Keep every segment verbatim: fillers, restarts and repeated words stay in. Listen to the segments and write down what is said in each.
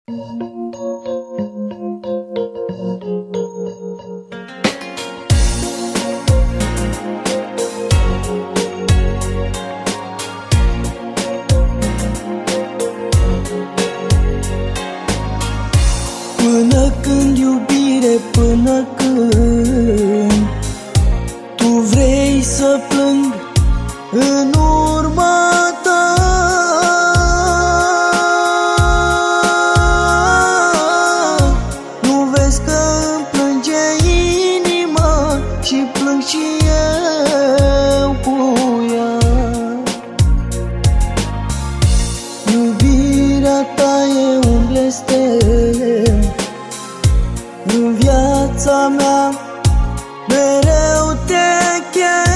Până când, iubire, până când tu vrei să plâng în urma ta? Nu vezi că îmi plânge inima și plâng și eu cu ea? Iubirea ta e un blestem în viața mea, mereu te chem.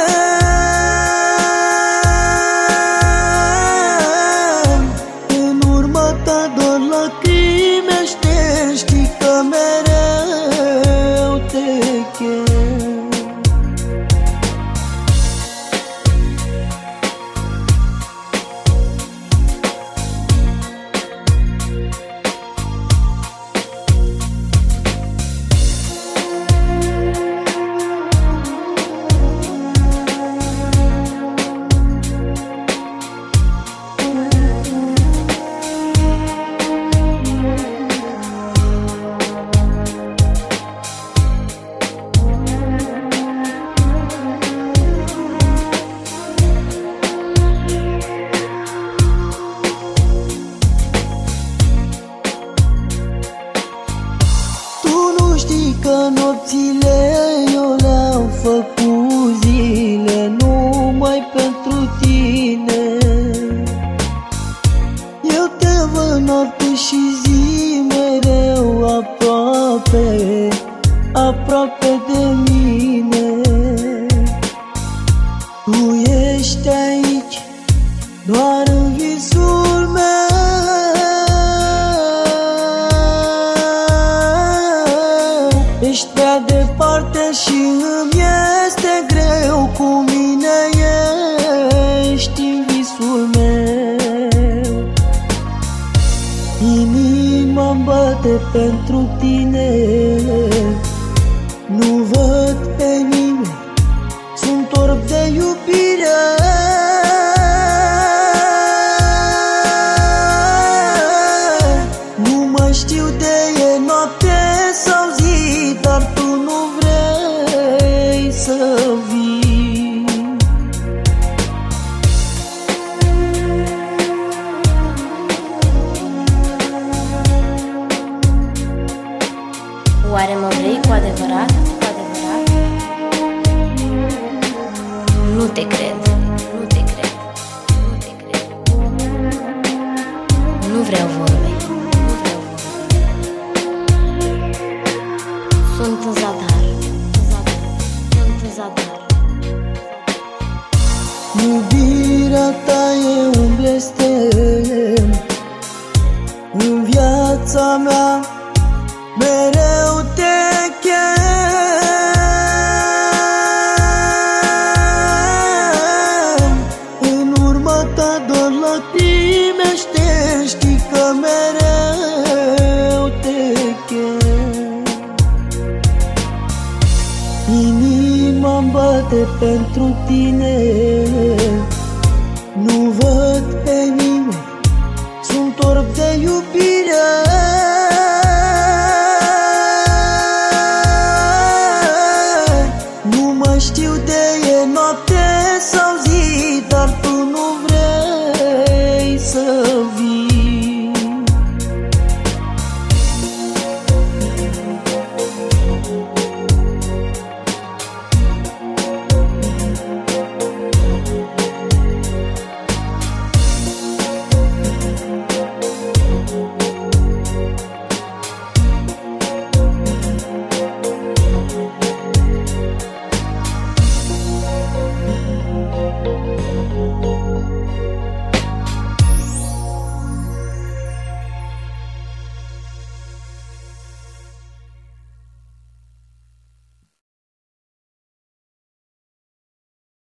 În urma ta doar lacrimi aștept, știi că mereu te chem. Știi că nopțile eu le-am făcut zile numai pentru tine. Eu te văd noapte și zi mereu aproape, aproape de mine. Tu ești aici doar în visul meu. Ești prea departe și îmi este greu, cu mine ești în visul meu. Inima-mi bate pentru tine, nu văd pe nimeni, sunt orb de iubire. Nu mai știu de e noapte sau zi, dar tu nu vrei să vii. Oare mă vrei cu adevărat? Cu adevărat? Nu te cred, nu te cred, nu te cred. Nu vreau vorbe, nu vreau vorbe. Sunt în zadar, în zadar, sunt în zadar. Iubirea ta e un blestem în viața mea, mereu te chem. În urma ta doar lacrimi aștept, știi că mereu te chem. Inima-mi bate pentru tine, nu văd